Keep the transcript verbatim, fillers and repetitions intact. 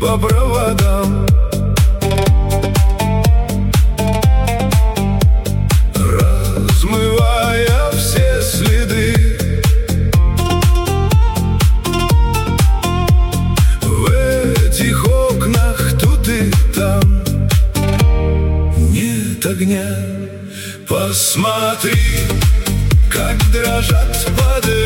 по проводам. Размывая все следы, в этих окнах тут и там нет огня. Посмотри, как дрожат воды